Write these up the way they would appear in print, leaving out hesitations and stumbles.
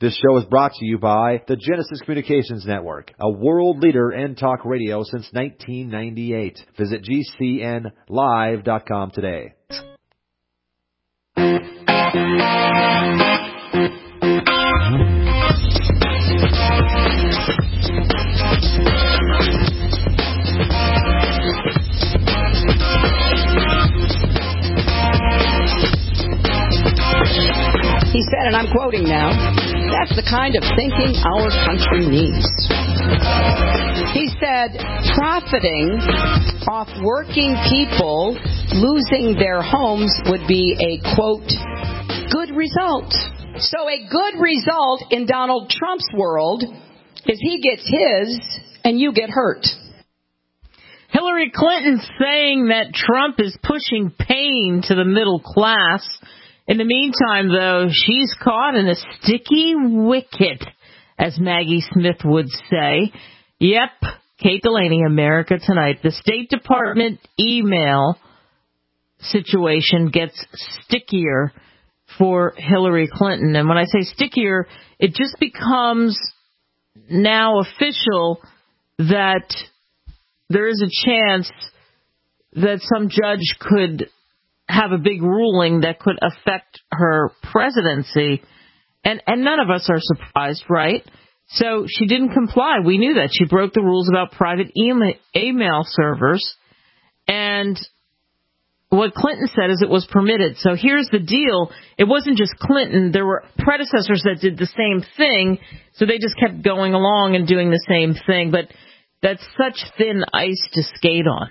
This show is brought to you by the Genesis Communications Network, a world leader in talk radio since 1998. Visit GCNlive.com today. He said, and I'm quoting now, "That's the kind of thinking our country needs." He said, profiting off working people losing their homes would be a, quote, good result. So a good result in Donald Trump's world is he gets his and you get hurt. Hillary Clinton saying that Trump is pushing pain to the middle class. In the meantime, though, she's caught in a sticky wicket, as Maggie Smith would say. Yep, Kate Delaney, America Tonight. The State Department email situation gets stickier for Hillary Clinton. And when I say stickier, it just becomes now official that there is a chance that some judge could have a big ruling that could affect her presidency. And none of us are surprised, right? So she didn't comply. We knew that. She broke the rules about private email servers. And what Clinton said is it was permitted. So here's the deal. It wasn't just Clinton. There were predecessors that did the same thing. So they just kept going along and doing the same thing. But that's such thin ice to skate on.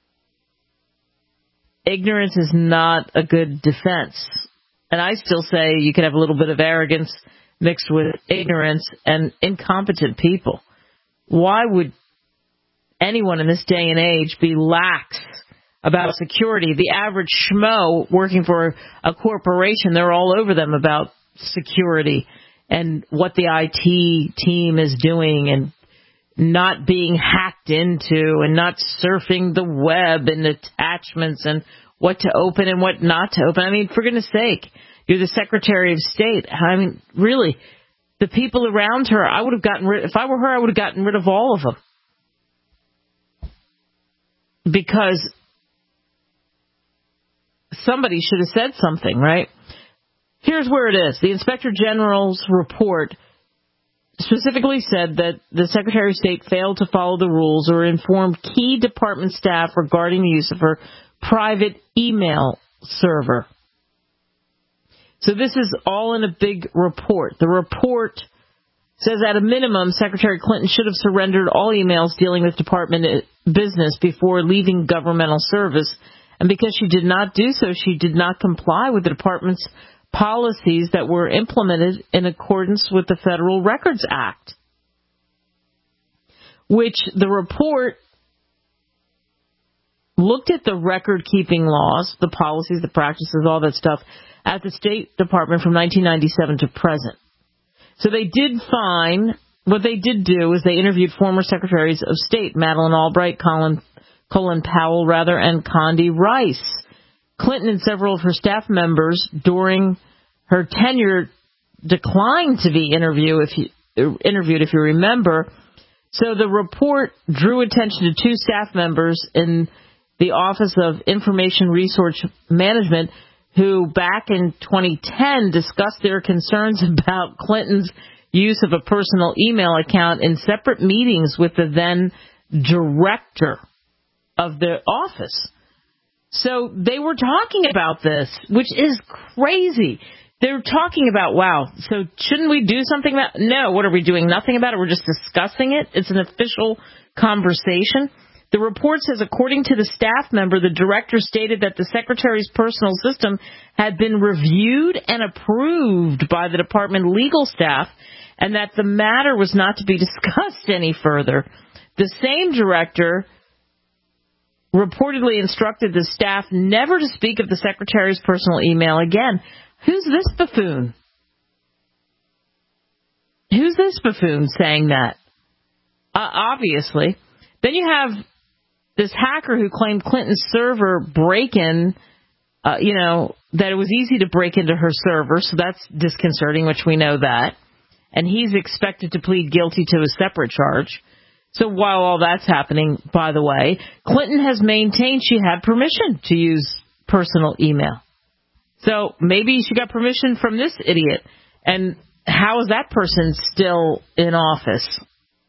Ignorance is not a good defense. And I still say you can have a little bit of arrogance mixed with ignorance and incompetent people. Why would anyone in this day and age be lax about security? The average schmo working for a corporation, they're all over them about security and what the IT team is doing and not being hacked into and not surfing the web and attachments and what to open and what not to open. I mean, for goodness sake, you're the Secretary of State. I mean, really, the people around her, I would have gotten rid, if I were her, I would have gotten rid of all of them. Because somebody should have said something, right? Here's where it is. The Inspector General's report specifically said that the Secretary of State failed to follow the rules or informed key department staff regarding the use of her private email server. So this is all in a big report. The report says at a minimum, Secretary Clinton should have surrendered all emails dealing with department business before leaving governmental service. And because she did not do so, she did not comply with the department's policies that were implemented in accordance with the Federal Records Act, which the report looked at the record-keeping laws, the policies, the practices, all that stuff at the State Department from 1997 to present. So they did find, what they did do is they interviewed former Secretaries of State, Madeleine Albright, Colin Powell, and Condi Rice. Clinton and several of her staff members during her tenure declined to be interviewed, if you remember. So the report drew attention to two staff members in the Office of Information Resource Management who back in 2010 discussed their concerns about Clinton's use of a personal email account in separate meetings with the then director of the office. So they were talking about this, which is crazy. They're talking about, wow, so shouldn't we do something about it? No, what are we doing? Nothing about it? We're just discussing it? It's an official conversation. The report says, according to the staff member, the director stated that the secretary's personal system had been reviewed and approved by the department legal staff and that the matter was not to be discussed any further. The same director reportedly instructed the staff never to speak of the secretary's personal email again. Who's this buffoon? Who's this buffoon saying that? Obviously. Then you have this hacker who claimed Clinton's server break-in, that it was easy to break into her server, so that's disconcerting, which we know that. and he's expected to plead guilty to a separate charge. So while all that's happening, by the way, Clinton has maintained she had permission to use personal email. So maybe she got permission from this idiot. And how is that person still in office?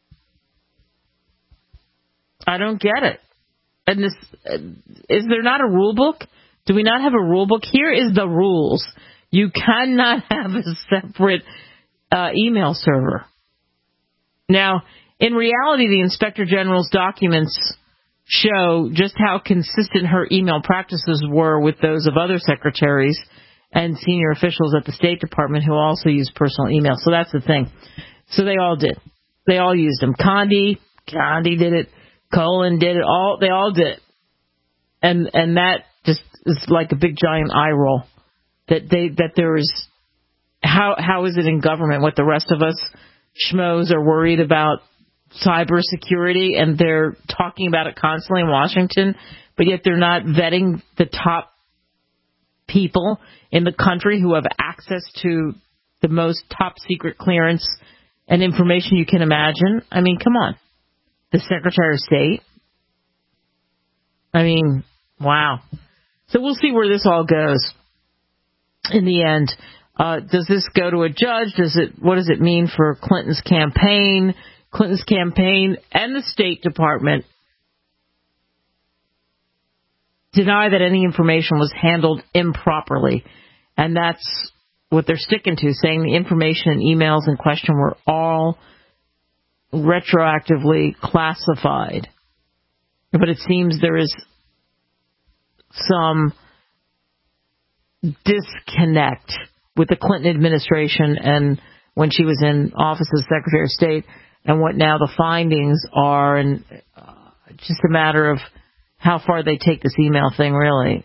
I don't get it. And this, is there not a rule book? Do we not have a rule book? Here is the rules. You cannot have a separate email server. Now, in reality, the Inspector General's documents show just how consistent her email practices were with those of other secretaries and senior officials at the State Department who also use personal email. So that's the thing. So they all did. They all used them. Condi did it. Colin did it. They all did it. And that just is like a big giant eye roll. That there is, how is it in government? What the rest of us schmoes are worried about cybersecurity, and they're talking about it constantly in Washington, but yet they're not vetting the top people in the country who have access to the most top secret clearance and information you can imagine. I mean, come on. The Secretary of State. I mean, wow. So we'll see where this all goes in the end. Does this go to a judge? What does it mean for Clinton's campaign? Clinton's campaign and the State Department deny that any information was handled improperly. And that's what they're sticking to, saying the information and emails in question were all retroactively classified. But it seems there is some disconnect with the Clinton administration and when she was in office as Secretary of State and what now the findings are, and just a matter of how far they take this email thing, really.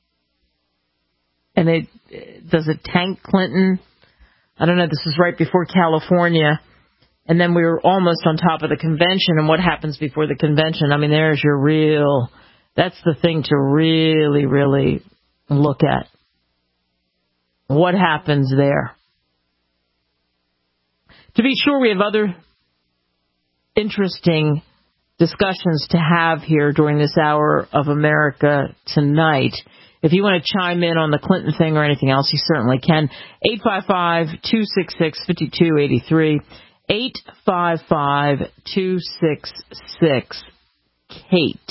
And does it tank Clinton? I don't know. This is right before California. And then we were almost on top of the convention. And what happens before the convention? I mean, there's that's the thing to really, really look at. What happens there? To be sure, we have other interesting discussions to have here during this hour of America Tonight. If you want to chime in on the Clinton thing or anything else, you certainly can. 855-266-5283. 855-266-KATE.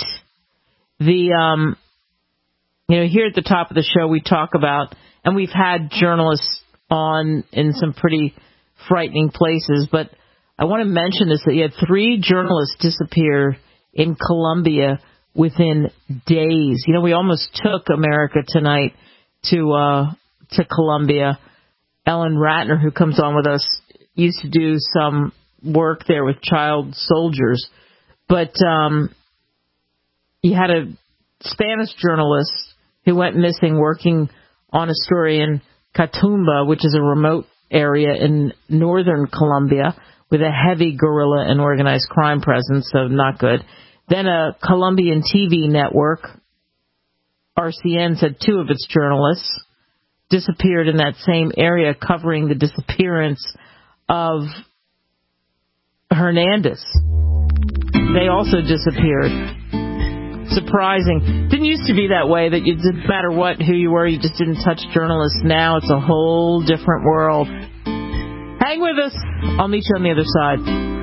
Here at the top of the show, we talk about, and we've had journalists on in some pretty frightening places, but I want to mention this, that you had 3 journalists disappear in Colombia within days. We almost took America Tonight to Colombia. Ellen Ratner, who comes on with us, used to do some work there with child soldiers. But you had a Spanish journalist who went missing working on a story in Catumba, which is a remote area in northern Colombia with a heavy guerrilla and organized crime presence, so not good. Then a Colombian TV network, RCN, said 2 of its journalists disappeared in that same area, covering the disappearance of Hernandez. They also disappeared. Surprising. Didn't used to be that way, that it didn't matter who you were, you just didn't touch journalists. Now it's a whole different world. Hang with us. I'll meet you on the other side.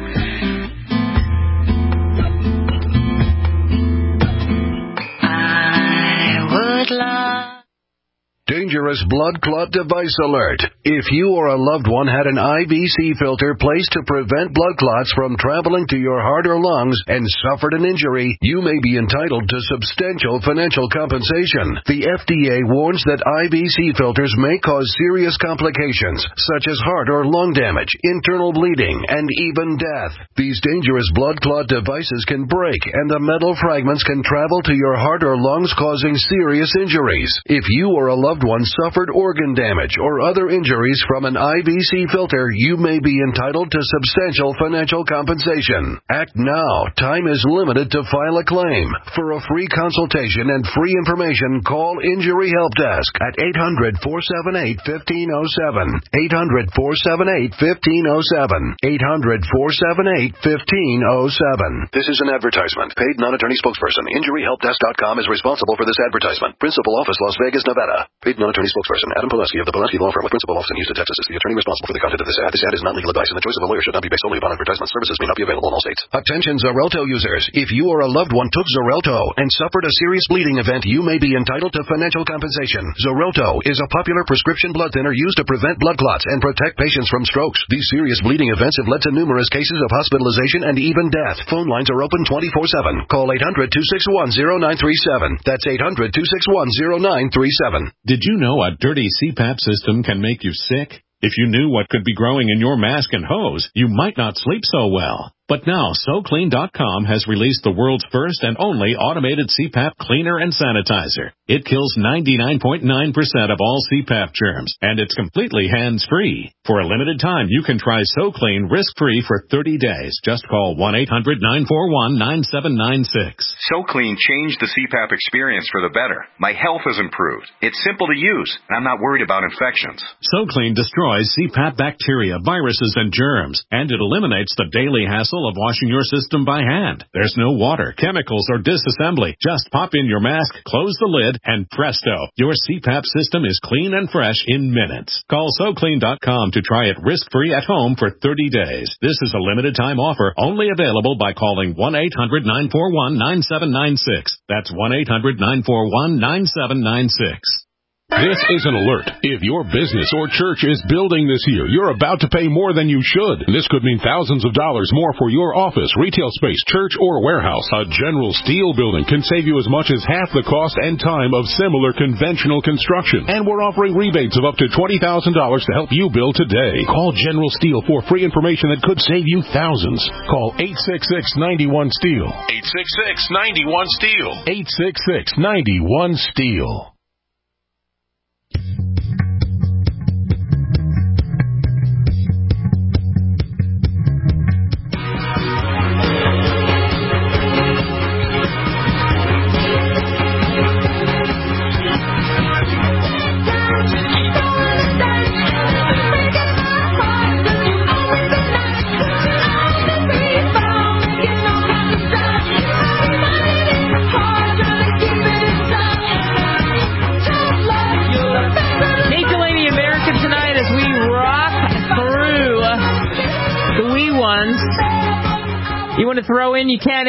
I would love... Dangerous blood clot device alert. If you or a loved one had an IVC filter placed to prevent blood clots from traveling to your heart or lungs and suffered an injury, you may be entitled to substantial financial compensation. The FDA warns that IVC filters may cause serious complications, such as heart or lung damage, internal bleeding, and even death. These dangerous blood clot devices can break, and the metal fragments can travel to your heart or lungs, causing serious injuries. If you or a loved one and suffered organ damage or other injuries from an IVC filter, you may be entitled to substantial financial compensation. Act now. Time is limited to file a claim. For a free consultation and free information, call Injury Help Desk at 800-478-1507. 800-478-1507. 800-478-1507. This is an advertisement. Paid non-attorney spokesperson. InjuryHelpDesk.com is responsible for this advertisement. Principal office, Las Vegas, Nevada. Paid non-attorney spokesperson. Adam Poleski of the Poleski Law Firm with principal office in Houston, Texas is the attorney responsible for the content of this ad. This ad is not legal advice, and the choice of a lawyer should not be based solely upon advertisement. Services may not be available in all states. Attention Xarelto users. If you or a loved one took Xarelto and suffered a serious bleeding event, you may be entitled to financial compensation. Xarelto is a popular prescription blood thinner used to prevent blood clots and protect patients from strokes. These serious bleeding events have led to numerous cases of hospitalization and even death. Phone lines are open 24/7. Call 800-261-0937. That's 800-261-0937. Did you know a dirty CPAP system can make you sick? If you knew what could be growing in your mask and hose, you might not sleep so well. But now, SoClean.com has released the world's first and only automated CPAP cleaner and sanitizer. It kills 99.9% of all CPAP germs, and it's completely hands-free. For a limited time, you can try SoClean risk-free for 30 days. Just call 1-800-941-9796. SoClean changed the CPAP experience for the better. My health has improved. It's simple to use, and I'm not worried about infections. SoClean destroys CPAP bacteria, viruses, and germs, and it eliminates the daily hassle of washing your system by hand. There's no water, chemicals, or disassembly. Just pop in your mask, close the lid, and presto, your CPAP system is clean and fresh in minutes. Call SoClean.com to try it risk-free at home for 30 days. This is a limited-time offer only available by calling 1-800-941-9796. That's 1-800-941-9796. This is an alert. If your business or church is building this year, you're about to pay more than you should. This could mean thousands of dollars more for your office, retail space, church, or warehouse. A General Steel building can save you as much as half the cost and time of similar conventional construction. And we're offering rebates of up to $20,000 to help you build today. Call General Steel for free information that could save you thousands. Call 866-91-STEEL. 866-91-STEEL. 866-91-STEEL. You want to throw in, you can,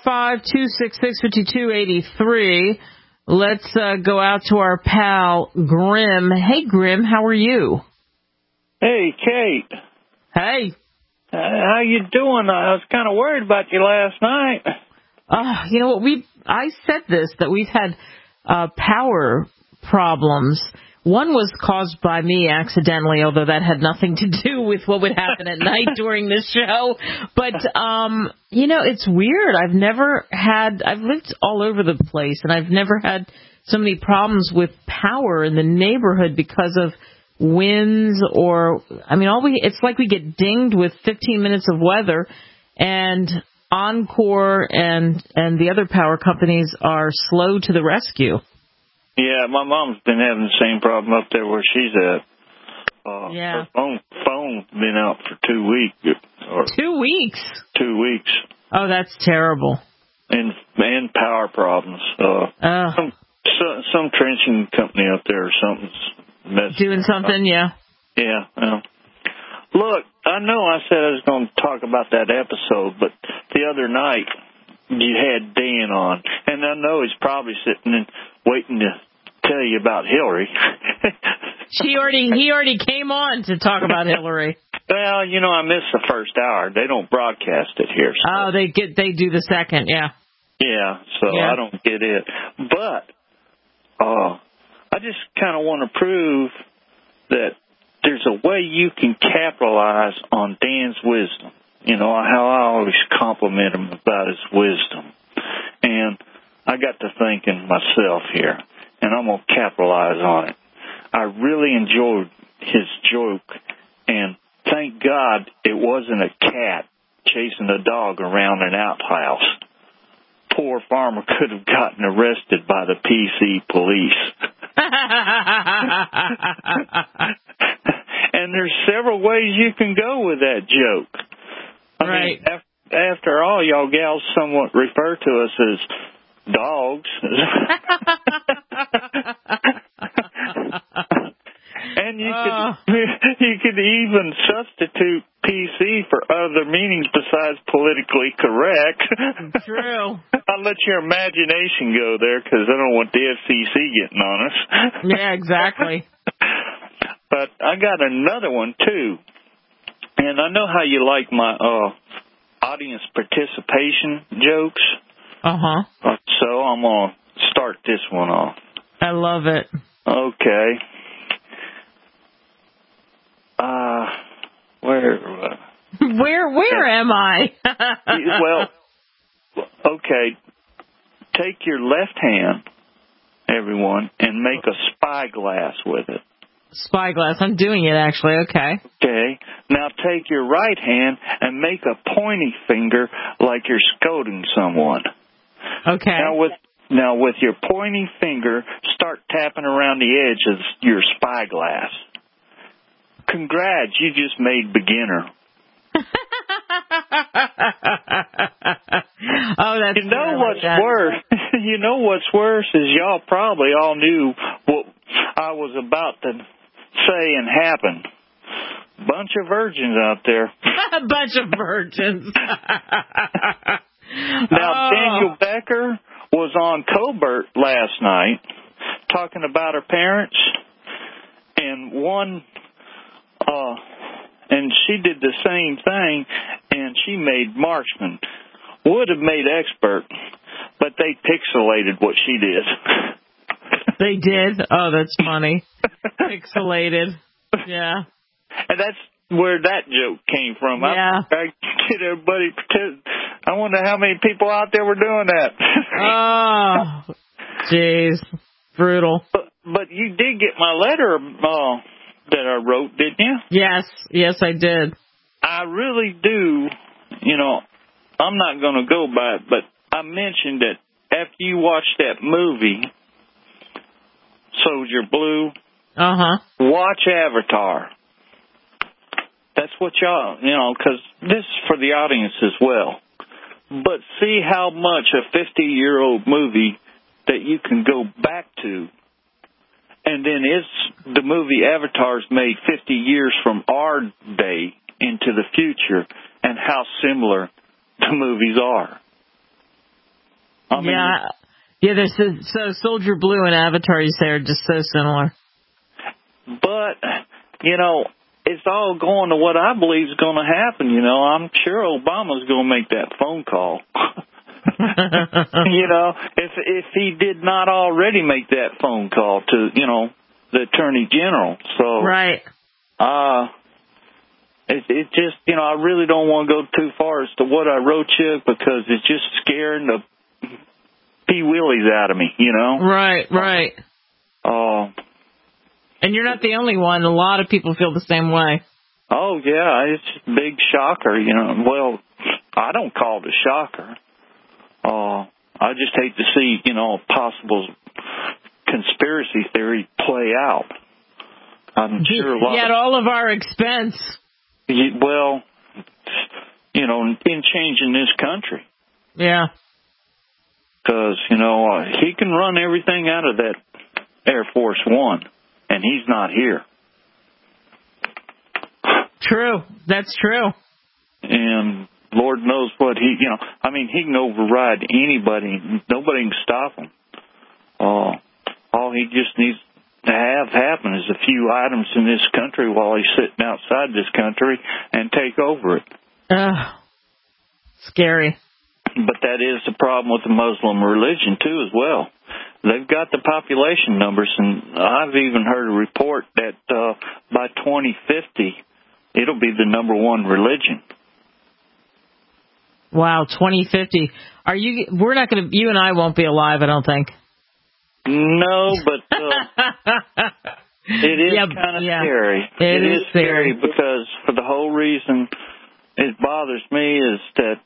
855-266-5283. Let's go out to our pal, Grim. Hey, Grim, how are you? Hey, Kate. Hey. How you doing? I was kind of worried about you last night. You know what, I said this, that we've had power problems. One was caused by me accidentally, although that had nothing to do with what would happen at night during this show. But, you know, it's weird. I've lived all over the place, and I've never had so many problems with power in the neighborhood because of winds it's like we get dinged with 15 minutes of weather, and Encore and the other power companies are slow to the rescue. Yeah, my mom's been having the same problem up there where she's at. Yeah. Her phone's been out for 2 weeks. 2 weeks? 2 weeks. Oh, that's terrible. And power problems. Some trenching company up there or something's messing doing something, yeah. Yeah. Look, I know I said I was going to talk about that episode, but the other night you had Dan on, and I know he's probably sitting and waiting to tell you about Hillary. He already came on to talk about Hillary. Well, you know, I missed the first hour. They don't broadcast it here. So. Oh, they do the second, yeah. Yeah, so yeah. I don't get it. But I just kind of want to prove that there's a way you can capitalize on Dan's wisdom. You know, how I always compliment him about his wisdom. And I got to thinking myself here, and I'm going to capitalize on it. I really enjoyed his joke, and thank God it wasn't a cat chasing a dog around an outhouse. Poor farmer could have gotten arrested by the PC police. And there's several ways you can go with that joke. I mean, after all, y'all gals somewhat refer to us as dogs. And you could even substitute PC for other meanings besides politically correct. True. I'll let your imagination go there because I don't want the FCC getting on us. Yeah, exactly. But I got another one, too. And I know how you like my audience participation jokes. Uh-huh. So I'm going to start this one off. I love it. Okay. Where am I? Well, okay. Take your left hand, everyone, and make a spyglass with it. Spyglass. I'm doing it, actually. Okay. Okay. Now take your right hand and make a pointy finger like you're scolding someone. Okay. Now with your pointy finger, start tapping around the edge of your spyglass. Congrats, you just made beginner. Oh, that's You know what's worse? You know what's worse is y'all probably all knew what I was about to say and happen. Bunch of virgins out there. A bunch of virgins. Now, Daniel Becker was on Colbert last night talking about her parents, and and she did the same thing, and she made marksman. Would have made expert, but they pixelated what she did. They did? Oh, that's funny. Pixelated. Yeah. And that's where that joke came from. Yeah. I get everybody. I wonder how many people out there were doing that. Oh, jeez. Brutal. But you did get my letter that I wrote, didn't you? Yes, I did. I really do. You know, I'm not going to go by it, but I mentioned that after you watch that movie, Soldier Blue, watch Avatar. That's what y'all, because this is for the audience as well. But see how much a 50-year-old movie that you can go back to, and then the movie Avatar's made 50 years from our day into the future, and how similar the movies are. I mean, so Soldier Blue and Avatar, you say, are just so similar. But, it's all going to what I believe is going to happen. I'm sure Obama's going to make that phone call. If he did not already make that phone call to, the Attorney General. So, right. It just, I really don't want to go too far as to what I wrote you because it's just scaring the pee-willies out of me, Right. And you're not the only one. A lot of people feel the same way. Oh, yeah. It's just a big shocker, Well, I don't call it a shocker. I just hate to see, possible conspiracy theory play out. I'm sure a lot at all of our expense. Well, in changing this country. Yeah. Because, he can run everything out of that Air Force One, and he's not here. True. That's true. And Lord knows what he can override anybody. Nobody can stop him. All he just needs to have happen is a few items in this country while he's sitting outside this country and take over it. Scary. But that is the problem with the Muslim religion, too, as well. They've got the population numbers, and I've even heard a report that by 2050, it'll be the number one religion. Wow, 2050. We're not going to, you and I won't be alive, I don't think. No, but It is kind of scary. It is scary because for the whole reason it bothers me is that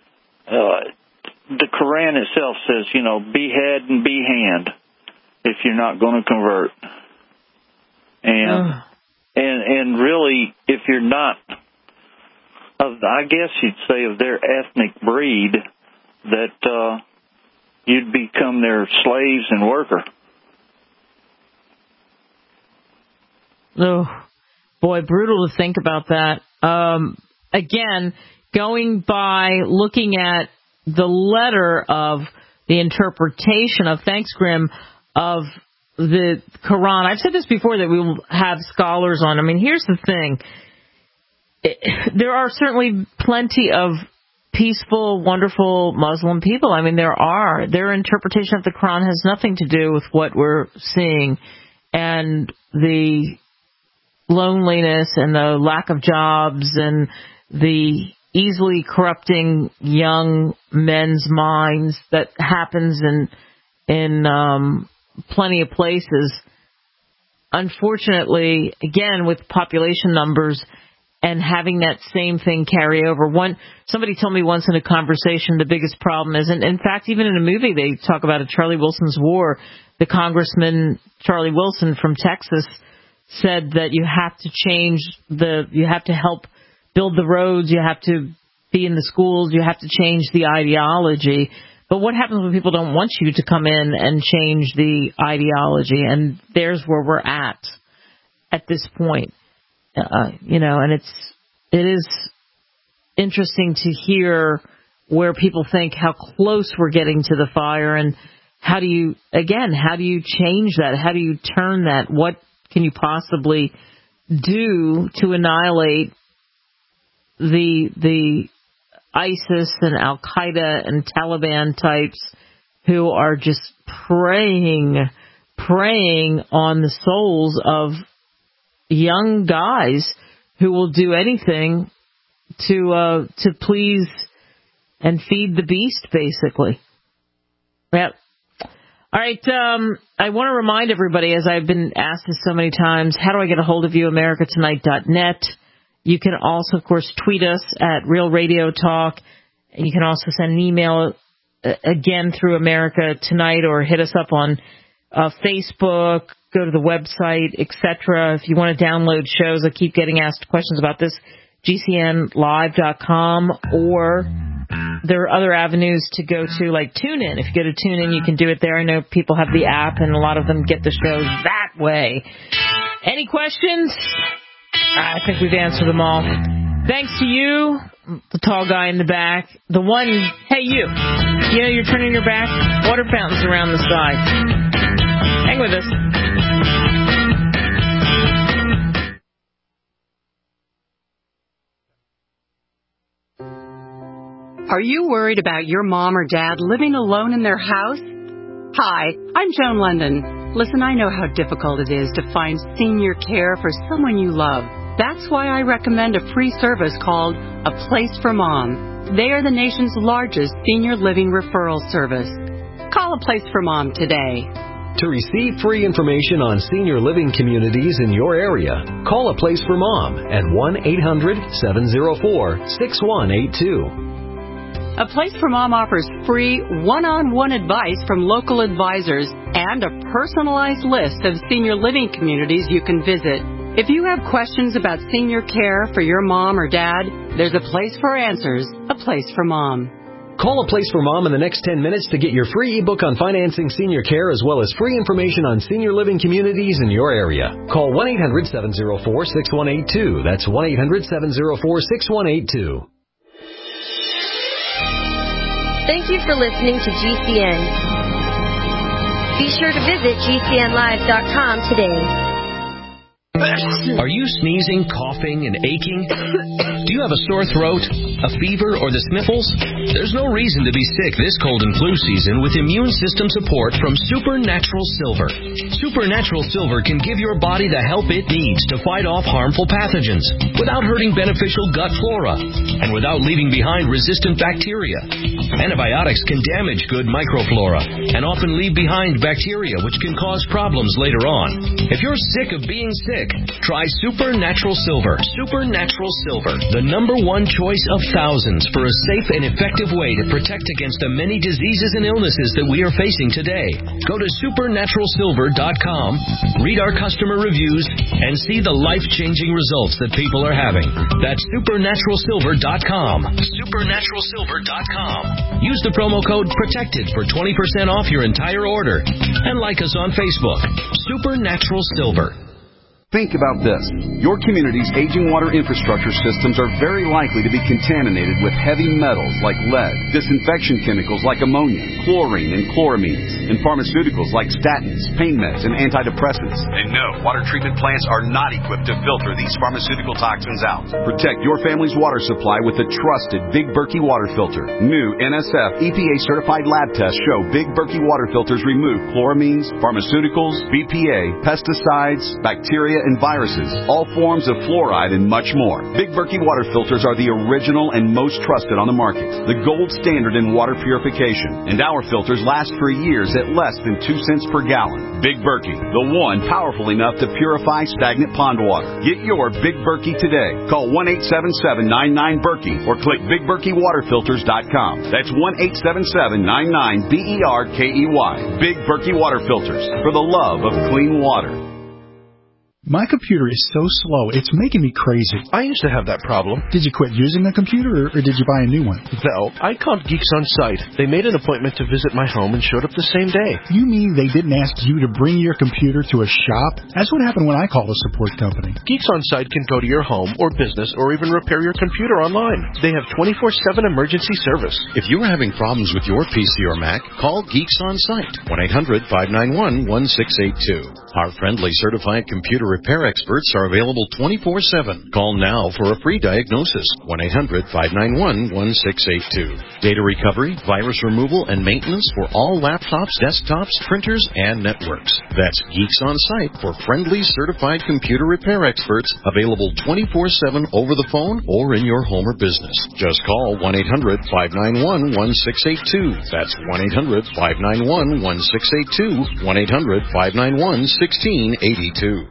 the Quran itself says, be head and be hand if you're not going to convert. And really, if you're not, I guess you'd say of their ethnic breed, that you'd become their slaves and worker. Oh, boy, brutal to think about that. Again, going by looking at the letter of the interpretation of, thanks, Grim, of the Quran. I've said this before that we will have scholars on. I mean, here's the thing. There are certainly plenty of peaceful, wonderful Muslim people. I mean, there are. Their interpretation of the Quran has nothing to do with what we're seeing and the loneliness and the lack of jobs and the easily corrupting young men's minds that happens in plenty of places. Unfortunately, again, with population numbers and having that same thing carry over. Somebody told me once in a conversation the biggest problem is, and in fact, even in a movie they talk about it, Charlie Wilson's War, the Congressman Charlie Wilson from Texas said that you have to help build the roads, you have to be in the schools, you have to change the ideology. But what happens when people don't want you to come in and change the ideology? And there's where we're at this point. And it is interesting to hear where people think how close we're getting to the fire, and how do you change that? How do you turn that? What can you possibly do to annihilate the ISIS and Al-Qaeda and Taliban types who are just preying on the souls of young guys who will do anything to please and feed the beast, basically. Yep. All right. I want to remind everybody, as I've been asked this so many times, how do I get a hold of you? AmericaTonight.net. You can also, of course, tweet us at Real Radio Talk. You can also send an email again through America Tonight, or hit us up on Facebook. Go to the website, etc. If you want to download shows, I keep getting asked questions about this, GCNlive.com, or there are other avenues to go to, like TuneIn. If you go to TuneIn, you can do it there. I know people have the app, and a lot of them get the shows that way. Any questions? I think we've answered them all. Thanks to you, the tall guy in the back. The one, hey, you. You're turning your back? Water fountains around the side. Hang with us. Are you worried about your mom or dad living alone in their house? Hi, I'm Joan London. Listen, I know how difficult it is to find senior care for someone you love. That's why I recommend a free service called A Place for Mom. They are the nation's largest senior living referral service. Call A Place for Mom today. To receive free information on senior living communities in your area, call A Place for Mom at 1-800-704-6182. A Place for Mom offers free one-on-one advice from local advisors and a personalized list of senior living communities you can visit. If you have questions about senior care for your mom or dad, there's a place for answers, A Place for Mom. Call A Place for Mom in the next 10 minutes to get your free ebook on financing senior care, as well as free information on senior living communities in your area. Call 1-800-704-6182. That's 1-800-704-6182. Thank you for listening to GCN. Be sure to visit GCNlive.com today. Are you sneezing, coughing, and aching? Do you have a sore throat? a fever, or the sniffles? There's no reason to be sick this cold and flu season with immune system support from Supernatural Silver. Supernatural Silver can give your body the help it needs to fight off harmful pathogens without hurting beneficial gut flora and without leaving behind resistant bacteria. Antibiotics can damage good microflora and often leave behind bacteria which can cause problems later on. If you're sick of being sick, try Supernatural Silver. Supernatural Silver, the #1 choice of thousands for a safe and effective way to protect against the many diseases and illnesses that we are facing today. Go to supernaturalsilver.com, read our customer reviews, and see the life-changing results that people are having. That's supernaturalsilver.com. Supernaturalsilver.com. Use the promo code PROTECTED for 20% off your entire order. And like us on Facebook. Supernatural Silver. Think about this. Your community's aging water infrastructure systems are very likely to be contaminated with heavy metals like lead, disinfection chemicals like ammonia, chlorine and chloramines, and pharmaceuticals like statins, pain meds, and antidepressants. And no, water treatment plants are not equipped to filter these pharmaceutical toxins out. Protect your family's water supply with the trusted Big Berkey water filter. New NSF EPA-certified lab tests show Big Berkey water filters remove chloramines, pharmaceuticals, BPA, pesticides, bacteria, and viruses, all forms of fluoride, and much more. Big Berkey water filters are the original and most trusted on the market, the gold standard in water purification, and our filters last for years at less than 2 cents per gallon. Big Berkey, the one powerful enough to purify stagnant pond water. Get your Big Berkey today. Call 1-877-99-BERKEY or click BigBerkeyWaterFilters.com. That's 1-877-99-BERKEY. Big Berkey Water Filters, for the love of clean water. My computer is so slow, it's making me crazy. I used to have that problem. Did you quit using the computer, or did you buy a new one? No, I called Geeks On Site. They made an appointment to visit my home and showed up the same day. You mean they didn't ask you to bring your computer to a shop? That's what happened when I called a support company. Geeks On Site can go to your home or business or even repair your computer online. They have 24/7 emergency service. If you are having problems with your PC or Mac, call Geeks On Site, 1-800-591-1682. Our friendly certified computer repair experts are available 24/7. Call now for a free diagnosis, 1-800-591-1682. Data recovery, virus removal, and maintenance for all laptops, desktops, printers, and networks. That's Geeks On Site for friendly certified computer repair experts, available 24/7 over the phone or in your home or business. Just call 1-800-591-1682. That's 1-800-591-1682, 1-800-591-1682.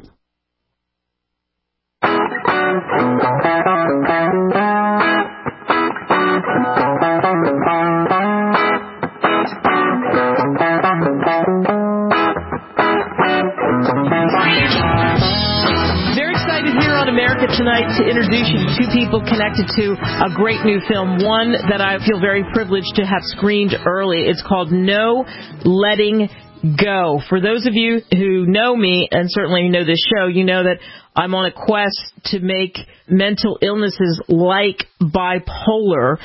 America Tonight to introduce you to two people connected to a great new film, one that I feel very privileged to have screened early. It's called No Letting Go. For those of you who know me, and certainly who know this show, you know that I'm on a quest to make mental illnesses like bipolar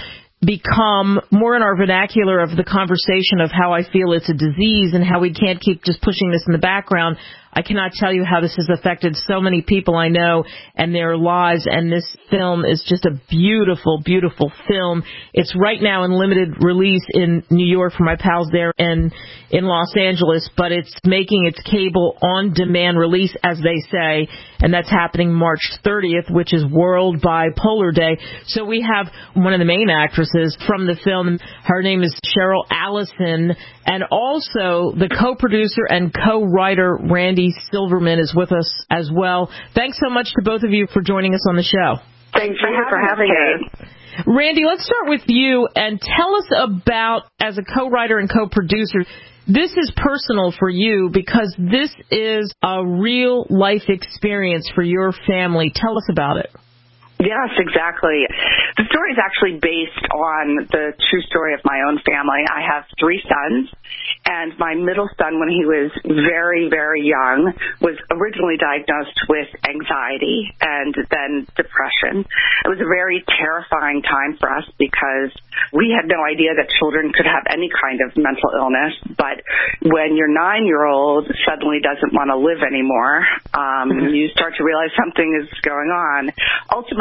become more in our vernacular of the conversation of how I feel it's a disease and how we can't keep just pushing this in the background. I cannot tell you how this has affected so many people I know and their lives, and this film is just a beautiful, beautiful film. It's right now in limited release in New York for my pals there and in Los Angeles, but it's making its cable on-demand release, as they say, and that's happening March 30th, which is World Bipolar Day. So we have one of the main actresses from the film. Her name is Cheryl Allison, and also the co-producer and co-writer Randy Silverman is with us as well. Thanks so much to both of you for joining us on the show. Thanks for having us. Randy, let's start with you and tell us about, as a co-writer and co-producer, this is personal for you because this is a real life experience for your family. Tell us about it. Yes, exactly. The story is actually based on the true story of my own family. I have 3 sons, and my middle son, when he was very, very young, was originally diagnosed with anxiety and then depression. It was a very terrifying time for us because we had no idea that children could have any kind of mental illness, but when your 9-year-old suddenly doesn't want to live anymore, you start to realize something is going on. Ultimately,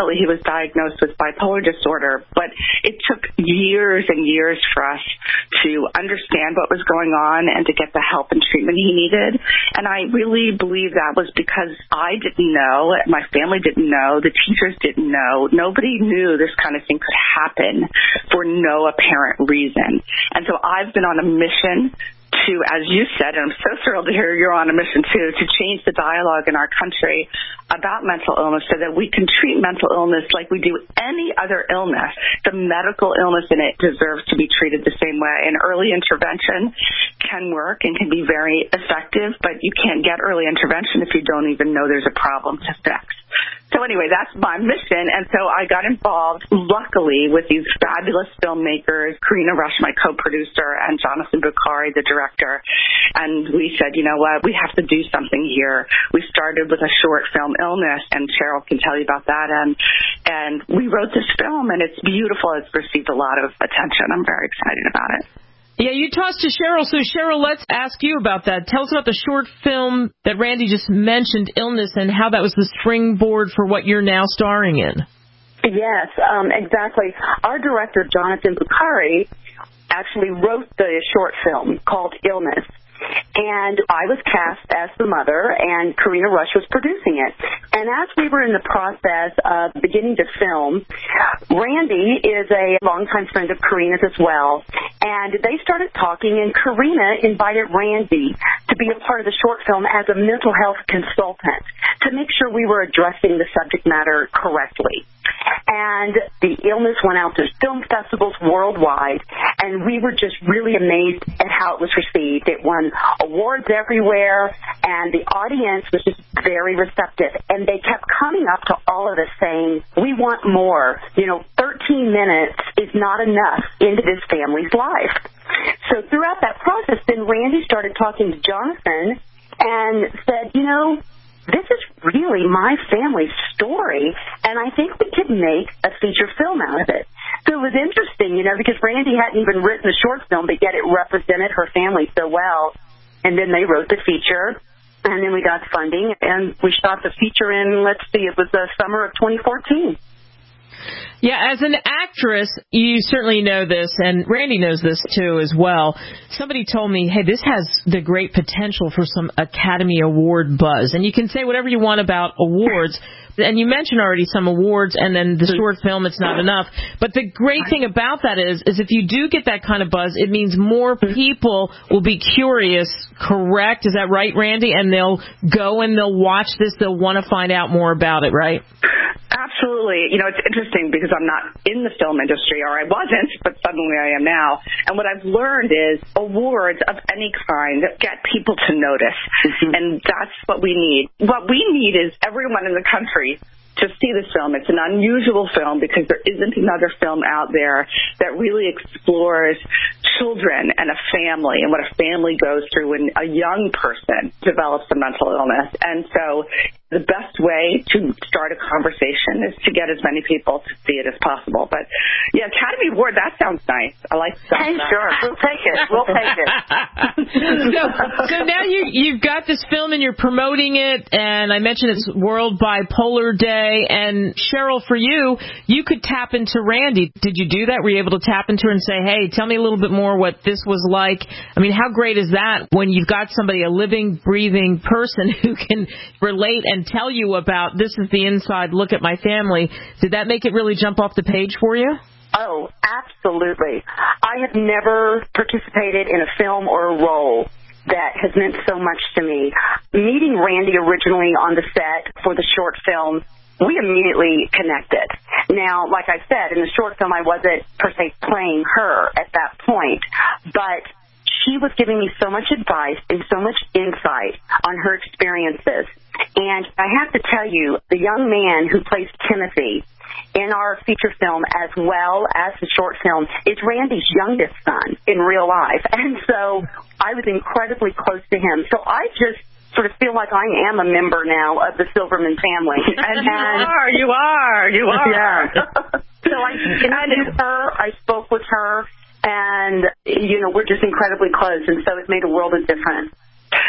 ultimately he was diagnosed with bipolar disorder. But it took years and years for us to understand what was going on and to get the help and treatment he needed. And I really believe that was because I didn't know, my family didn't know, the teachers didn't know. Nobody knew this kind of thing could happen for no apparent reason. And so I've been on a mission to, as you said, and I'm so thrilled to hear you're on a mission too, to change the dialogue in our country about mental illness so that we can treat mental illness like we do any other illness. The medical illness in it deserves to be treated the same way. And early intervention can work and can be very effective, but you can't get early intervention if you don't even know there's a problem to fix. So anyway, that's my mission, and so I got involved, luckily, with these fabulous filmmakers, Karina Rush, my co-producer, and Jonathan Bukhari, the director, and we said, you know what, we have to do something here. We started with a short film, Illness, and Cheryl can tell you about that, and we wrote this film, and it's beautiful. It's received a lot of attention. I'm very excited about it. Yeah, you tossed to Cheryl. So, Cheryl, let's ask you about that. Tell us about the short film that Randy just mentioned, Illness, and how that was the springboard for what you're now starring in. Yes, exactly. Our director, Jonathan Bukhari, actually wrote the short film called Illness. And I was cast as the mother, and Karina Rush was producing it. And as we were in the process of beginning to film, Randy is a longtime friend of Karina's as well. And they started talking, and Karina invited Randy to be a part of the short film as a mental health consultant to make sure we were addressing the subject matter correctly. And the Illness went out to film festivals worldwide, and we were just really amazed at how it was received. It won awards everywhere, and the audience was just very receptive. And they kept coming up to all of us saying, we want more. 13 minutes is not enough into this family's life. So throughout that process, then Randy started talking to Jonathan and said, this is really my family's story, and I think we could make a feature film out of it. So it was interesting, because Randy hadn't even written the short film, but yet it represented her family so well. And then they wrote the feature, and then we got funding, and we shot the feature in, it was the summer of 2014. Yeah, as an actress, you certainly know this, and Randy knows this too as well. Somebody told me, hey, this has the great potential for some Academy Award buzz. And you can say whatever you want about awards, and you mentioned already some awards, and then the short film, it's not enough. But the great thing about that is if you do get that kind of buzz, it means more people will be curious, correct? Is that right, Randy? And they'll go and they'll watch this, they'll want to find out more about it, right? Absolutely. It's interesting because I'm not in the film industry, or I wasn't, but suddenly I am now. And what I've learned is awards of any kind get people to notice. Mm-hmm. And that's what we need. What we need is everyone in the country to see this film. It's an unusual film because there isn't another film out there that really explores children and a family and what a family goes through when a young person develops a mental illness. And so the best way to start a conversation is to get as many people to see it as possible. But, yeah, Academy Award, that sounds nice. I like that. Hey, sure. We'll take it. So now you've got this film and you're promoting it, and I mentioned it's World Bipolar Day. And, Cheryl, for you could tap into Randy. Did you do that? Were you able to tap into her and say, hey, tell me a little bit more what this was like? I mean, how great is that when you've got somebody, a living, breathing person who can relate and tell you about this is the inside look at my family? Did that make it really jump off the page for you? Oh, absolutely. I have never participated in a film or a role that has meant so much to me. Meeting Randy originally on the set for the short film, we immediately connected. Now, like I said, in the short film, I wasn't per se playing her at that point, but she was giving me so much advice and so much insight on her experiences. And I have to tell you, the young man who plays Timothy in our feature film as well as the short film is Randy's youngest son in real life. And so I was incredibly close to him. So I just sort of feel like I am a member now of the Silverman family. And you are. Yeah. So I connected with her, I spoke with her, and, we're just incredibly close, and so it made a world of difference.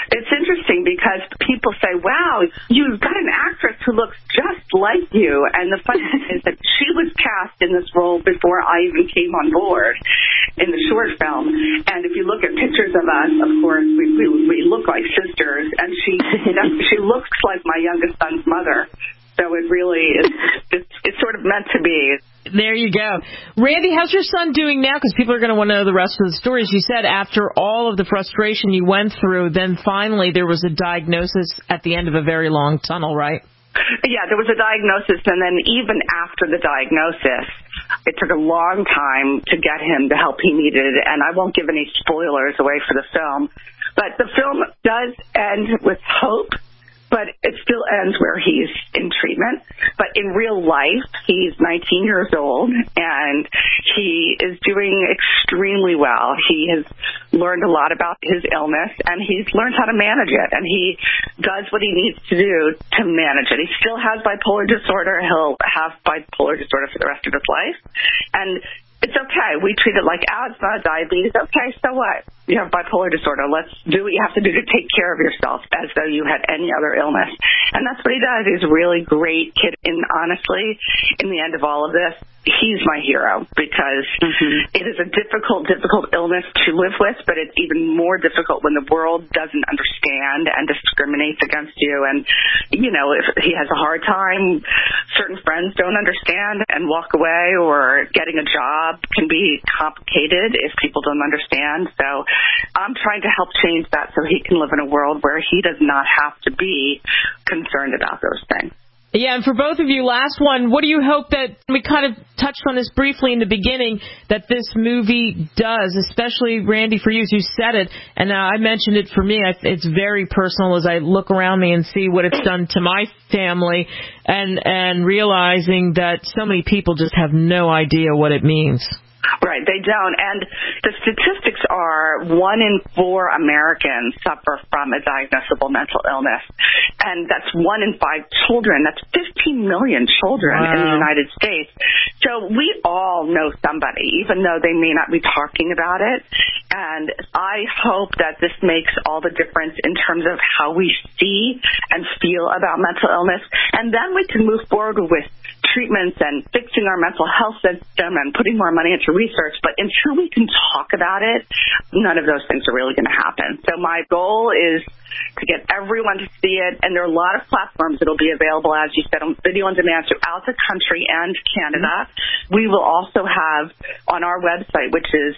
It's interesting because people say, wow, you've got an actress who looks just like you. And the funny thing is that she was cast in this role before I even came on board in the short film. And if you look at pictures of us, of course, we look like sisters. And she looks like my youngest son's mother. So it really is, it's sort of meant to be. There you go. Randy, how's your son doing now? Because people are going to want to know the rest of the stories. You said after all of the frustration you went through, then finally there was a diagnosis at the end of a very long tunnel, right? Yeah, there was a diagnosis, and then even after the diagnosis, it took a long time to get him the help he needed, and I won't give any spoilers away for the film. But the film does end with hope. But it still ends where he's in treatment. But in real life, he's 19 years old, and he is doing extremely well. He has learned a lot about his illness, and he's learned how to manage it. And he does what he needs to do to manage it. He still has bipolar disorder. He'll have bipolar disorder for the rest of his life. And it's okay. We treat it like asthma, diabetes. Okay, so what? You have bipolar disorder. Let's do what you have to do to take care of yourself as though you had any other illness. And that's what he does. He's a really great kid. And honestly, in the end of all of this, he's my hero because it is a difficult illness to live with, but it's even more difficult when the world doesn't understand and discriminates against you. And, you know, if he has a hard time, certain friends don't understand and walk away, or getting a job can be complicated if people don't understand. So I'm trying to help change that so he can live in a world where he does not have to be concerned about those things. Yeah, and for both of you, last one, what do you hope that, we kind of touched on this briefly in the beginning, that this movie does, especially, Randy, for you, as you said it, and I mentioned it for me, it's very personal as I look around me and see what it's done to my family, and realizing that so many people just have no idea what it means. Right, they don't. And the statistics are 1 in 4 Americans suffer from a diagnosable mental illness. And that's 1 in 5 children. That's 15 million children in the United States. So we all know somebody, even though they may not be talking about it. And I hope that this makes all the difference in terms of how we see and feel about mental illness. And then we can move forward with treatments and fixing our mental health system and putting more money into research. But until we can talk about it, none of those things are really going to happen. So my goal is to get everyone to see it. And there are a lot of platforms that will be available, as you said, on video on demand throughout the country and Canada. We will also have on our website, which is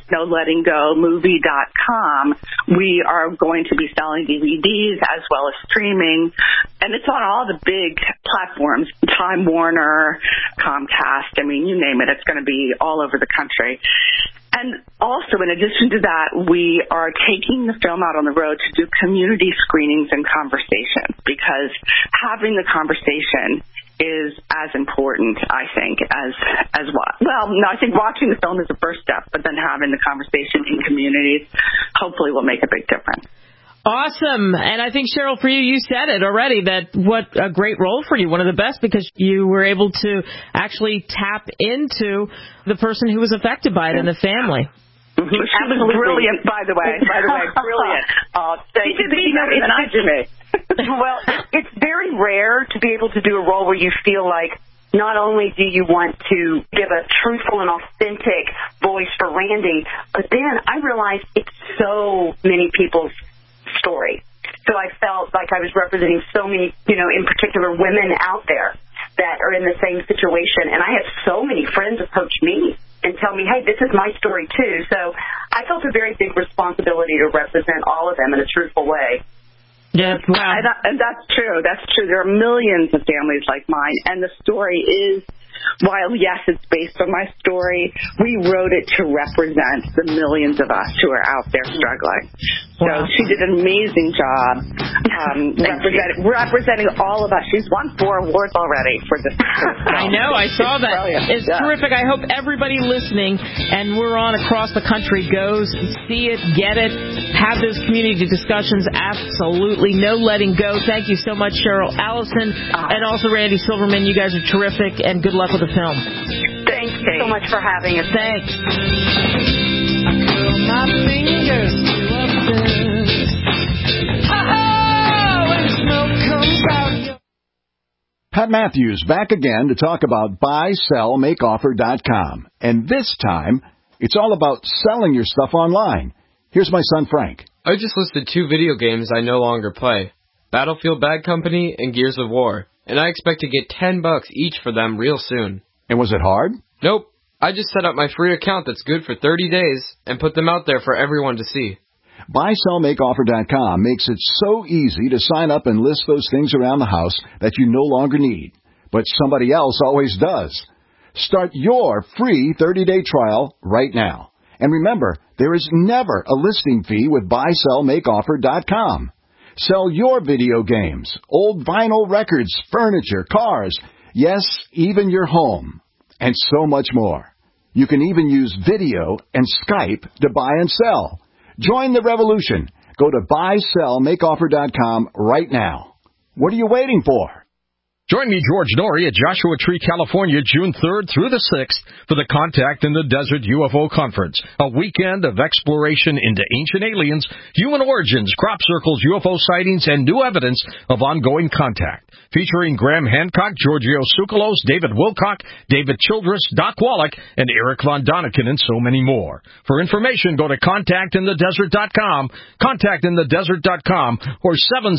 nolettinggomovie.com, we are going to be selling DVDs as well as streaming. And it's on all the big platforms, Time Warner, Comcast, I mean, you name it. It's going to be all over the country. And also, in addition to that, we are taking the film out on the road to do community screenings and conversations, because having the conversation is as important, I think, as what? Well, no, I think watching the film is the first step, but then having the conversation in communities hopefully will make a big difference. Awesome. And I think, Cheryl, for you, you said it already, that what a great role for you, one of the best, because you were able to actually tap into the person who was affected by it and the family. She was brilliant, by the way. Brilliant. She did me better than I did. Well, it's very rare to be able to do a role where you feel like not only do you want to give a truthful and authentic voice for Randy, but then I realized it's so many people's story. So I felt like I was representing so many, in particular women out there that are in the same situation. And I had so many friends approach me and tell me, hey, this is my story too. So I felt a very big responsibility to represent all of them in a truthful way. Yeah, wow. And that's true. That's true. There are millions of families like mine, and the story is, while, yes, it's based on my story, we wrote it to represent the millions of us who are out there struggling. So she did an amazing job representing all of us. She's won 4 awards already for this film. I know. I saw that. Brilliant. It's terrific. I hope everybody listening, and we're on across the country, goes, see it, get it, have those community discussions. Absolutely. No letting go. Thank you so much, Cheryl Allison, and also Randy Silverman. You guys are terrific, and good luck with the film. Thanks so much for having us. Thanks. I curl my fingers to a Pat Matthews back again to talk about buysellmakeoffer.com. And this time, it's all about selling your stuff online. Here's my son Frank. I just listed 2 video games I no longer play, Battlefield Bad Company and Gears of War, and I expect to get $10 each for them real soon. And was it hard? Nope. I just set up my free account that's good for 30 days and put them out there for everyone to see. BuySellMakeOffer.com makes it so easy to sign up and list those things around the house that you no longer need, but somebody else always does. Start your free 30-day trial right now. And remember, there is never a listing fee with BuySellMakeOffer.com. Sell your video games, old vinyl records, furniture, cars, yes, even your home, and so much more. You can even use video and Skype to buy and sell. Join the revolution. Go to BuySellMakeOffer.com right now. What are you waiting for? Join me, George Norrie, at Joshua Tree, California, June 3rd through the 6th for the Contact in the Desert UFO Conference, a weekend of exploration into ancient aliens, human origins, crop circles, UFO sightings, and new evidence of ongoing contact. Featuring Graham Hancock, Giorgio Tsoukalos, David Wilcock, David Childress, Doc Wallach, and Eric Von Daniken, and so many more. For information, go to contactinthedesert.com, contactinthedesert.com, or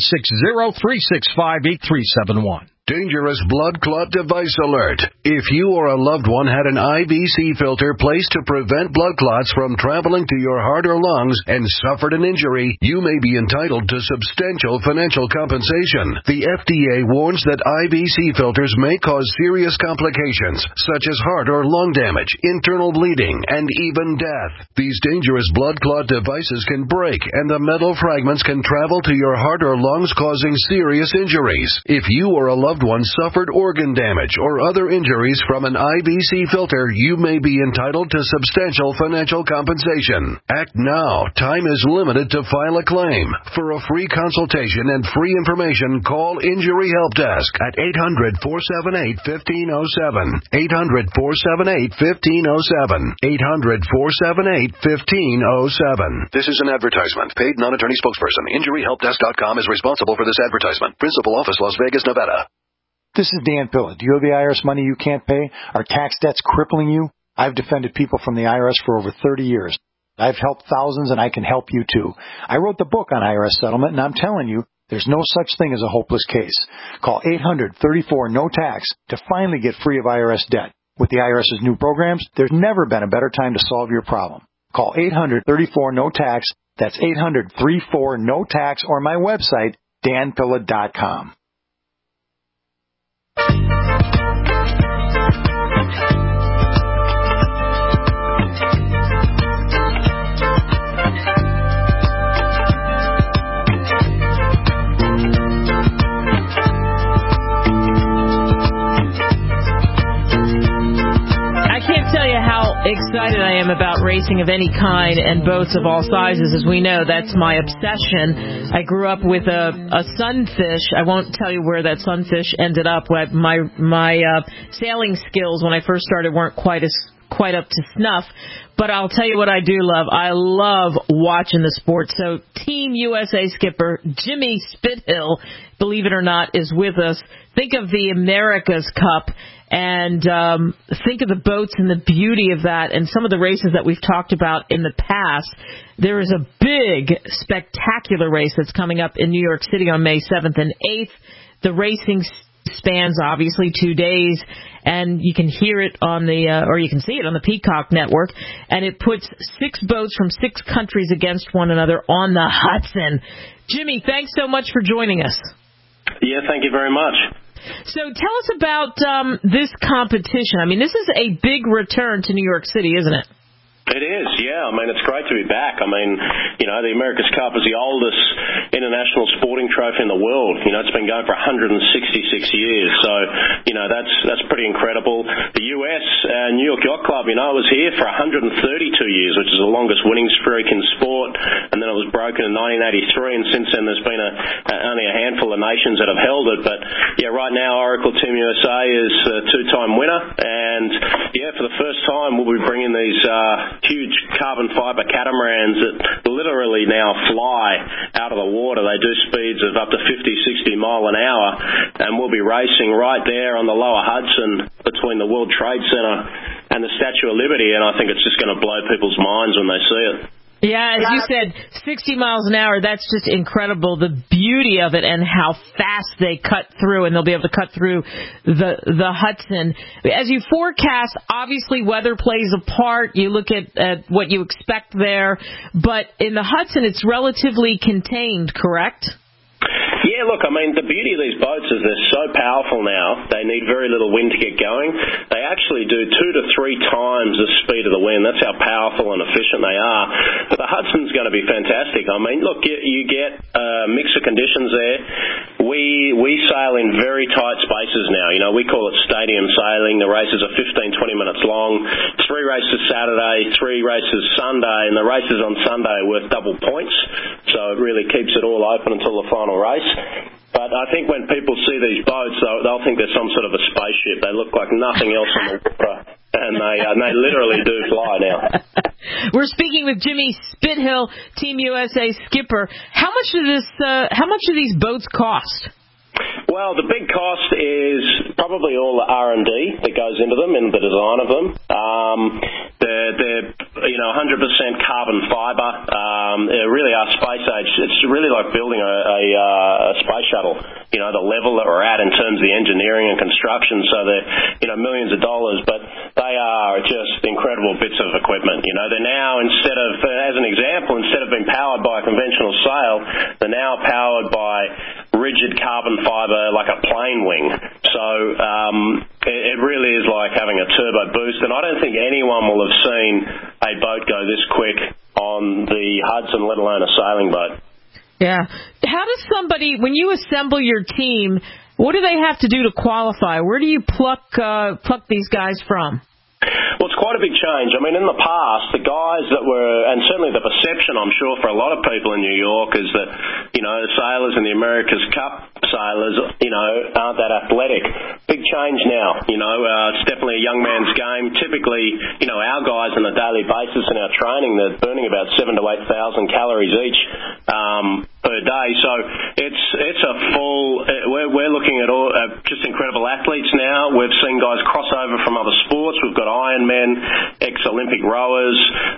760-365-8371. Dangerous blood clot device alert. If you or a loved one had an IVC filter placed to prevent blood clots from traveling to your heart or lungs and suffered an injury, you may be entitled to substantial financial compensation. The FDA warns that IVC filters may cause serious complications, such as heart or lung damage, internal bleeding, and even death. These dangerous blood clot devices can break, and the metal fragments can travel to your heart or lungs, causing serious injuries. If you or a loved one suffered organ damage or other injuries from an IVC filter, you may be entitled to substantial financial compensation. Act now. Time is limited to file a claim. For a free consultation and free information, call Injury Help Desk at 800-478-1507. 800-478-1507. 800-478-1507. This is an advertisement. Paid non-attorney spokesperson. InjuryHelpDesk.com is responsible for this advertisement. Principal office, Las Vegas, Nevada. This is Dan Pilla. Do you have the IRS money you can't pay? Are tax debts crippling you? I've defended people from the IRS for over 30 years. I've helped thousands, and I can help you too. I wrote the book on IRS settlement, and I'm telling you, there's no such thing as a hopeless case. Call 800-34-NO-TAX to finally get free of IRS debt. With the IRS's new programs, there's never been a better time to solve your problem. Call 800-34-NO-TAX. That's 800-34-NO-TAX, or my website, danpilla.com. Excited I am about racing of any kind and boats of all sizes. As we know, that's my obsession. I grew up with a sunfish. I won't tell you where that sunfish ended up. My sailing skills when I first started weren't quite up to snuff. But I'll tell you what I do love. I love watching the sport. So Team USA skipper Jimmy Spithill, believe it or not, is with us. Think of the America's Cup. And think of the boats and the beauty of that and some of the races that we've talked about in the past. There is a big, spectacular race that's coming up in New York City on May 7th and 8th. The racing spans, obviously, 2 days, and you can hear it on or you can see it on the Peacock Network. And it puts 6 boats from 6 countries against one another on the Hudson. Jimmy, thanks so much for joining us. Yeah, thank you very much. So tell us about this competition. I mean, this is a big return to New York City, isn't it? It is, yeah. I mean, it's great to be back. I mean, you know, the America's Cup is the oldest international sporting trophy in the world. You know, it's been going for 166 years. So, you know, that's pretty incredible. The U.S. New York Yacht Club, you know, was here for 132 years, which is the longest winning streak in sport. And then it was broken in 1983, and since then there's been only a handful of nations that have held it. But, yeah, right now Oracle Team USA is a 2-time winner. And, yeah, for the first time we'll be bringing these huge carbon fibre catamarans that literally now fly out of the water. They do speeds of up to 50, 60 mile an hour, and we'll be racing right there on the lower Hudson between the World Trade Center and the Statue of Liberty, and I think it's just going to blow people's minds when they see it. Yeah, as you said, 60 miles an hour, that's just incredible, the beauty of it and how fast they cut through, and they'll be able to cut through the Hudson. As you forecast, obviously weather plays a part. You look at what you expect there, but in the Hudson, it's relatively contained, correct? Yeah, look, I mean, the beauty of these boats is they're so powerful now, they need very little wind to get going. They actually do 2 to 3 times the speed of the wind. That's how powerful and efficient they are. But the Hudson's going to be fantastic. I mean, look, you get a mix of conditions there. We sail in very tight spaces now. You know, we call it stadium sailing. The races are 15, 20 minutes long. 3 races Saturday, 3 races Sunday, and the races on Sunday are worth double points. So it really keeps it all open until the final race. But I think when people see these boats, they'll think they're some sort of a spaceship. They look like nothing else on the water, and they literally do fly now. We're speaking with Jimmy Spithill, Team USA skipper. How much do these boats cost? Well, the big cost is probably all the R&D that goes into them and the design of them. They're 100% carbon fibre. They really are space age. It's really like building a space shuttle. You know, the level that we're at in terms of the engineering and construction. So they're millions of dollars, but they are just incredible bits of equipment. You know, they're now as an example, instead of being powered by a conventional sail, they're now powered by rigid carbon fibre like a plane wing. So it really is like having a turbo boost, and I don't think anyone will have seen a boat go this quick on the Hudson, let alone a sailing boat. Yeah. How does somebody, when you assemble your team, what do they have to do to qualify? Where do you pluck these guys from? Well, it's quite a big change. I mean, in the past, the guys that were, and certainly the perception, I'm sure, for a lot of people in New York is that, you know, the sailors in the America's Cup sailors, you know, aren't that athletic. Big change now. You know, it's definitely a young man's game. Typically, you know, our guys on a daily basis in our training, they're burning about 7,000 to 8,000 calories each per day. So it's a full. We're looking at all just incredible athletes now. We've seen guys cross over from other sports. We've got Ironmen, ex-Olympic rowers.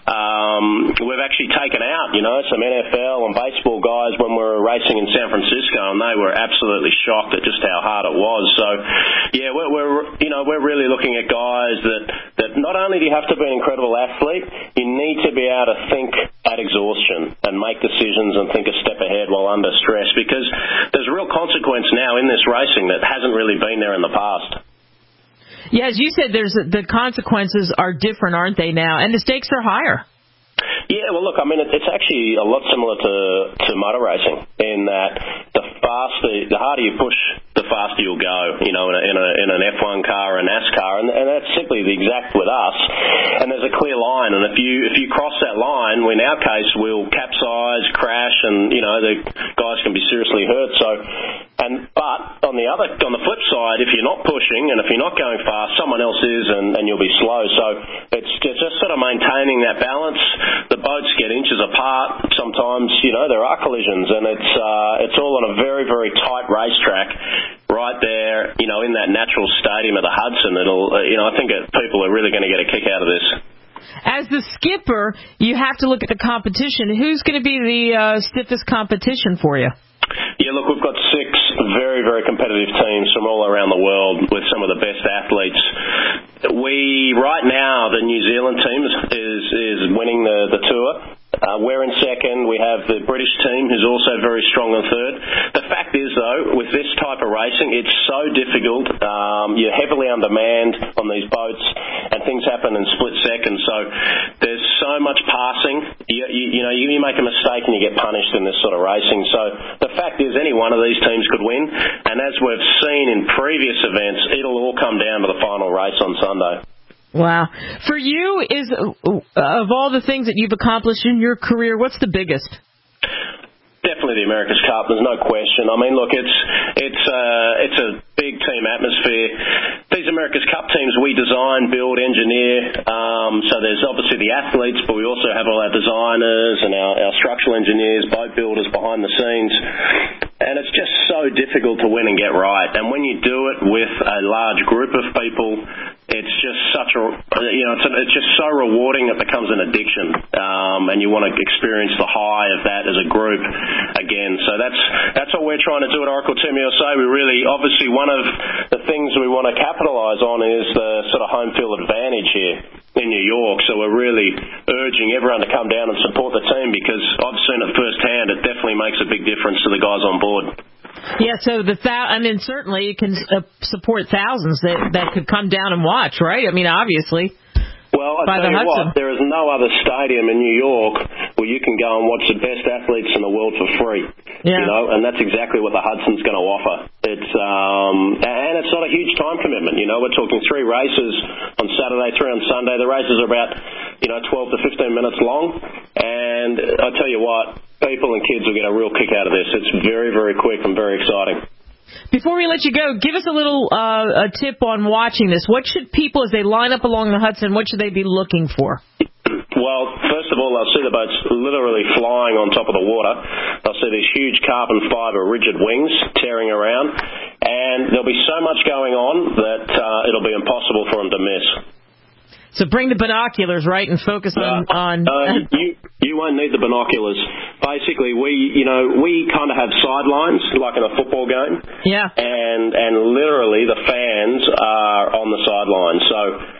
We've actually taken out, you know, some NFL and baseball guys when we were racing in San Francisco, and they were absolutely shocked at just how hard it was. So, yeah, we're really looking at guys that not only do you have to be an incredible athlete, you need to be able to think at exhaustion and make decisions and think a step ahead while under stress, because there's a real consequence now in this racing that hasn't really been there in the past. Yeah, as you said, the consequences are different, aren't they now? And the stakes are higher. Yeah, well, look, I mean, it's actually a lot similar to motor racing in that the harder you push, the faster you'll go, you know, in an F1 car or a NASCAR, and that's simply the exact with us. And there's a clear line, and if you cross that line, in our case, we'll capsize, crash, and, you know, the guys can be seriously hurt. But on the flip side, if you're not pushing and if you're not going fast, someone else is, and you'll be slow. So it's just sort of maintaining that balance. The boats get inches apart. Sometimes, you know, there are collisions, and it's all on a very, very tight racetrack right there, you know, in that natural stadium of the Hudson. I think people are really going to get a kick out of this. As the skipper, you have to look at the competition. Who's going to be the stiffest competition for you? Yeah, look, we've got 6 very, very competitive teams from all around the world with some of the best athletes. Right now, the New Zealand team is winning the tour. We're in second. We have the British team, who's also very strong in third. The fact is, though, with this type of racing, it's so difficult. You're heavily undermanned on these boats, and things happen in split seconds. So there's so much passing. You make a mistake and you get punished in this sort of racing. So the fact is, any one of these teams could win. And as we've seen in previous events, it'll all come down to the final race on Sunday. Wow. For you, of all the things that you've accomplished in your career, what's the biggest? Definitely definitely the America's Cup. There's no question. I mean, look, it's a big team atmosphere. These America's Cup teams we design, build, engineer. So there's obviously the athletes, but we also have all our designers and our structural engineers, boat builders behind the scenes. And it's just so difficult to win and get right. And when you do it with a large group of people, it's just such a, it's just so rewarding it becomes an addiction. And you want to experience the high of that as a group again. So that's what we're trying to do at Oracle Team USA. We really, obviously, one of the things we want to capitalise on is the sort of home field advantage here in New York. So we're really urging everyone to come down and support the team because I've seen it firsthand. It definitely makes a big difference to the guys on board. Yeah, so certainly it can support thousands that could come down and watch, right? I mean, obviously. Well, I tell you what, there is no other stadium in New York where you can go and watch the best athletes in the world for free. Yeah. You know, and that's exactly what the Hudson's going to offer. It's and it's not a huge time commitment. You know, we're talking 3 races on Saturday, 3 on Sunday. The races are about 12 to 15 minutes long, and I tell you what, people and kids will get a real kick out of this. It's very, very quick and very exciting. Before we let you go, give us a little a tip on watching this. What should people, as they line up along the Hudson, what should they be looking for? Well, first of all, they'll see the boats literally flying on top of the water. They'll see these huge carbon fibre rigid wings tearing around, and there'll be so much going on that it'll be impossible for them to miss. So bring the binoculars, right, and focus on. You won't need the binoculars. Basically, we kind of have sidelines like in a football game. Yeah. And literally the fans are on the sidelines. So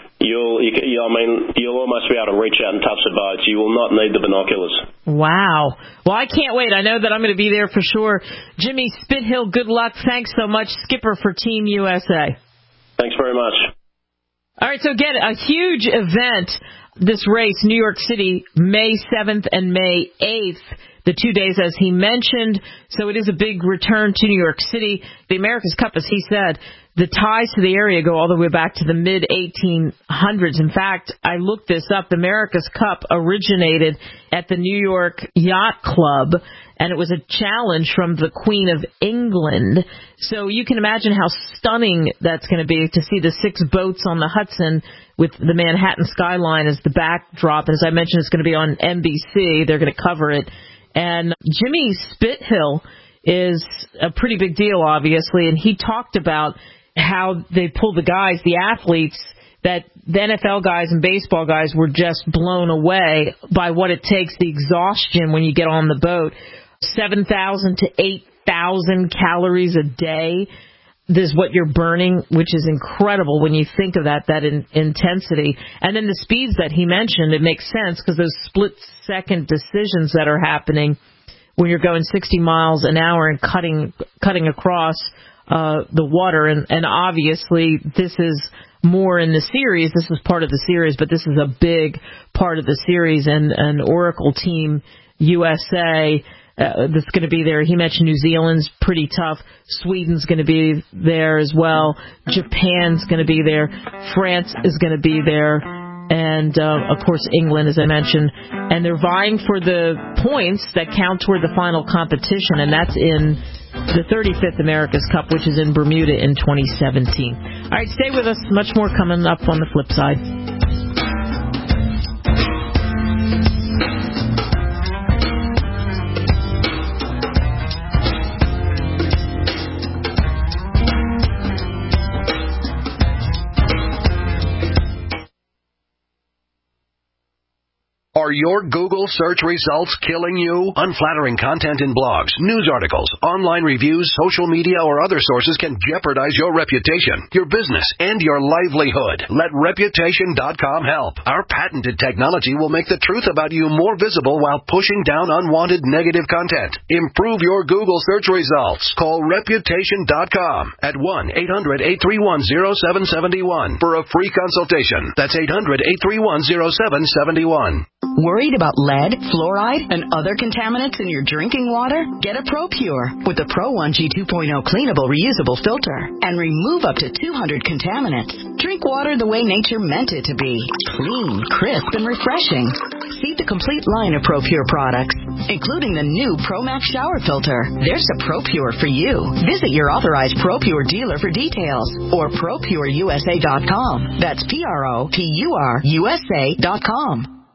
you'll almost be able to reach out and touch the boats. You will not need the binoculars. Wow. Well, I can't wait. I know that I'm going to be there for sure. Jimmy Spithill, good luck. Thanks so much, skipper for Team USA. Thanks very much. All right, so again, a huge event, this race, New York City, May 7th and May 8th, the 2 days as he mentioned. So it is a big return to New York City. The America's Cup, as he said, the ties to the area go all the way back to the mid-1800s. In fact, I looked this up. The America's Cup originated at the New York Yacht Club, and it was a challenge from the Queen of England. So you can imagine how stunning that's going to be to see the 6 boats on the Hudson with the Manhattan skyline as the backdrop. And as I mentioned, it's going to be on NBC. They're going to cover it. And Jimmy Spithill is a pretty big deal, obviously, and he talked about how they pulled the guys, the athletes, that the NFL guys and baseball guys were just blown away by what it takes, the exhaustion when you get on the boat. 7,000 to 8,000 calories a day is what you're burning, which is incredible when you think of that intensity. And then the speeds that he mentioned, it makes sense because those split-second decisions that are happening when you're going 60 miles an hour and cutting across the water. And obviously, this is more in the series. This is part of the series, but this is a big part of the series. And Oracle Team USA that's going to be there. He mentioned New Zealand's pretty tough. Sweden's going to be there as well. Japan's going to be there. France is going to be there. And, of course, England, as I mentioned. And they're vying for the points that count toward the final competition, and that's in the 35th America's Cup, which is in Bermuda in 2017. All right, stay with us. Much more coming up on the flip side. Are your Google search results killing you? Unflattering content in blogs, news articles, online reviews, social media, or other sources can jeopardize your reputation, your business, and your livelihood. Let Reputation.com help. Our patented technology will make the truth about you more visible while pushing down unwanted negative content. Improve your Google search results. Call Reputation.com at 1-800-831-0771 for a free consultation. That's 800-831-0771. Worried about lead, fluoride, and other contaminants in your drinking water? Get a ProPure with the Pro 1G 2.0 cleanable reusable filter and remove up to 200 contaminants. Drink water the way nature meant it to be. Clean, crisp, and refreshing. See the complete line of ProPure products, including the new ProMax shower filter. There's a ProPure for you. Visit your authorized ProPure dealer for details or ProPureUSA.com. That's ProPureUSA.com.